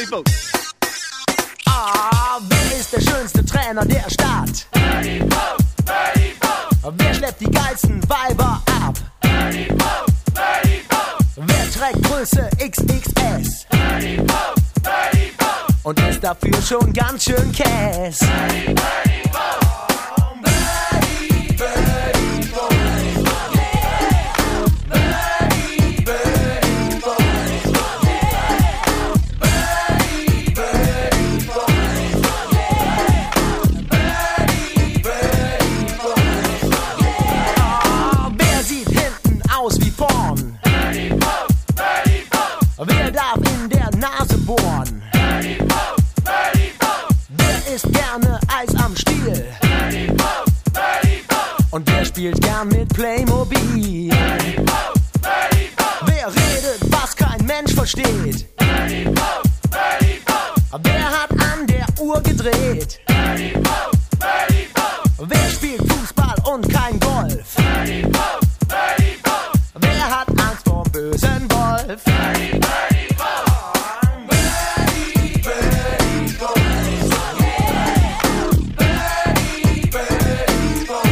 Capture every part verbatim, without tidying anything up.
Boat. Ah, wer ist der schönste Trainer der Stadt? Bernie Boat, Bernie Boat. Wer schleppt die geilsten Weiber ab? Bernie Boat, Bernie Boat. Wer trägt Größe X X S? Bernie Boat, Bernie Boat. Und ist dafür schon ganz schön Käse. Bernie, Bernie Boat. Bernie, Bernie Boat. Bernie, Bernie Boat. Bernie, Bernie Boat. Bernie, Bernie Boat. Ah, wer sieht hinten aus wie vorn? Bernie Boat, Bernie Boat. Wer darf in der Nase bohren? Bernie Boat, Bernie Boat. Wer isst gerne Eis am Stiel? Bernie Boat, Bernie Boat. Und wer spielt gern mit Playmobil? Bernie Boat, Bernie Boat. Wer redet, was kein Mensch versteht? Bernie Boat, Bernie Boat. Wer hat an der Uhr gedreht? Bernie Boat, Bernie Boat. Wer spielt Fußball und kein Golf? Bernie Boat, Bernie Boat. Wer hat Angst vorm bösen Wolf? Bernie, Bernie Boat. Bernie, Bernie Boat. Bernie, Bernie Boat.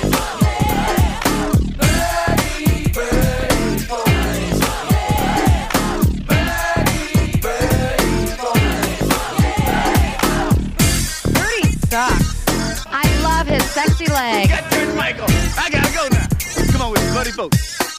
Bernie, Bernie Boat. Bernie, Bernie Boat. Bernie sucks. I love his sexy legs. Get good, Michael. I gotta go now. Come on with me, buddy boat.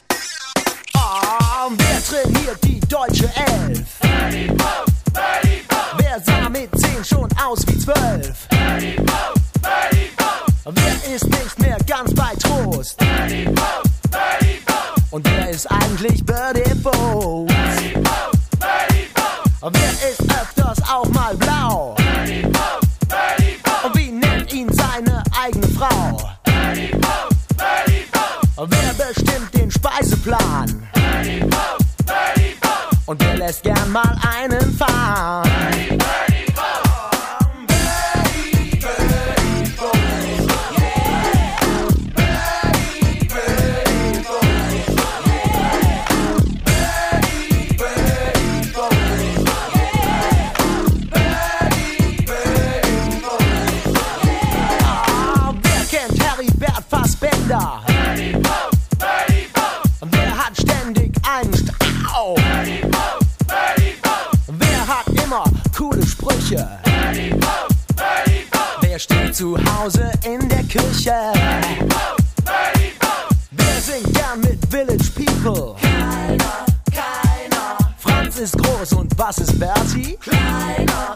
Ah, wer trainiert die deutsche Elf? Bernie Boat, Bernie Boat. Wer sah mit zehn schon aus wie zwölf? Bernie Boat, Bernie Boat. Wer ist nicht mehr ganz bei Trost? Bernie Boat, Bernie Boat. Und wer ist eigentlich Birdie Boat? Bernie Boat, Bernie Boat. Wer ist öfters auch mal blau? Bernie Boat, Bernie Boat. Und wie nennt ihn seine eigene Frau? Bernie Boat, Bernie Boat. Wer bestimmt den Speiseplan? Bernie Boat, Bernie Boat. Und wer lässt gern mal einen fahren? Bernie, Bernie Boat. Bernie, Bernie Boat. Bernie, Bernie Boat. Bernie, Bernie Boat. Bernie, Bernie Boat. Ah, wer kennt Heribert Fassbender? Bernie Boat, Bernie Boat. Wer hat ständig einen Stau? Bernie Boat, Bernie Boat. Wer hat immer coole Sprüche? Bernie Boat, Bernie Boat. Wer steht zu Hause in der Küche? Bernie Boat, Bernie Boat. Wer singt gern mit Village People? Keiner, keiner, Franz ist groß und was ist Bertie? kleiner,